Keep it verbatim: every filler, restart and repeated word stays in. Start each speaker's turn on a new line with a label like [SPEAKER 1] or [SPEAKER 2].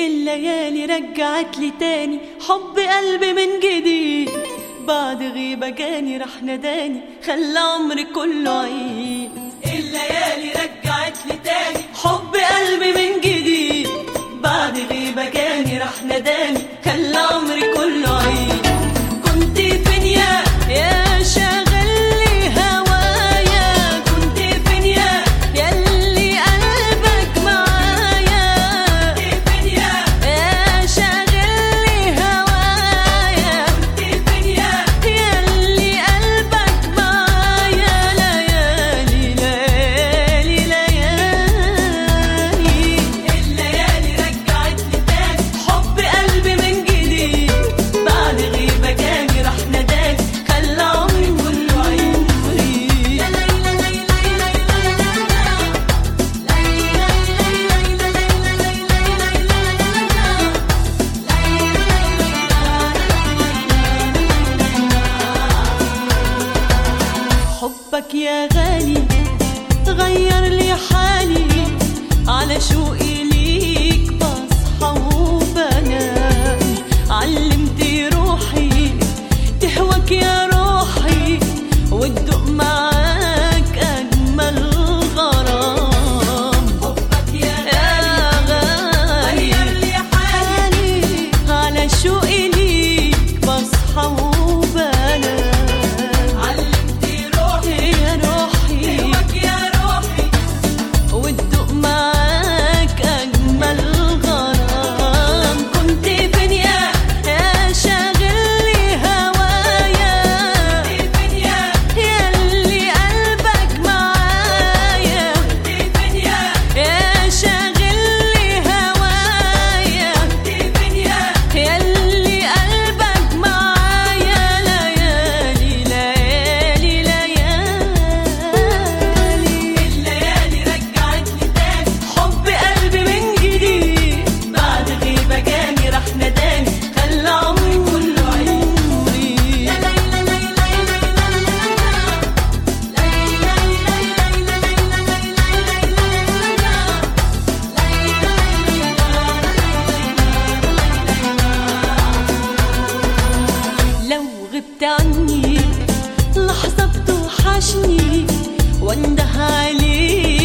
[SPEAKER 1] الليالي رجعت لي تاني حب قلبي من جديد، بعد غيبة جاني رح نداني خلى عمري كله عيد. الليالي رجعت لي تاني حب قلبي من جديد، بعد غيبة جاني رح نداني خلى عمري كله عيد. كنت فين يا يا شاغل لي هوايا، كنت فين يا ياللي قلبك معايا، كنت فين يا يا شاغل لي هوايا، كنت فين يا ياللي قلبك معايا. ليالي ليالي ليالي الليالي رجعت لي تاني حب قلبي من جديد، بعد غيبة جاني رح نداني خلى عمري كله عيد. يا ليلى ليلى حبك يا غالي غير لي حالي، على شوقي ليك بصحى وبنام. علمتي روحي تهواك يا روحي، وتدوق معاك أجمل غرام. حبك يا غالي غير لي حالي، على شوقي ليك بصحى وبنام. علمتي روحي يا روحي تهواك يا روحي، وتدوق معاك أجمل غرام. كنت فين يا يا شاغل لي هوايا، كنت فين يا ياللي قلبك معايا، كنت فين يا يا شاغل لي هوايا، كنت فين يا ياللي قلبك معايا. ليالي ليالي ليالي الليالي رجعت لي تاني حب قلبي من جديد، بعد غيبة جاني رح نداني خلى عمري كله عمري. يا ليلى ليلى لو غبت عني لحظة بتوحشني، وانده عليك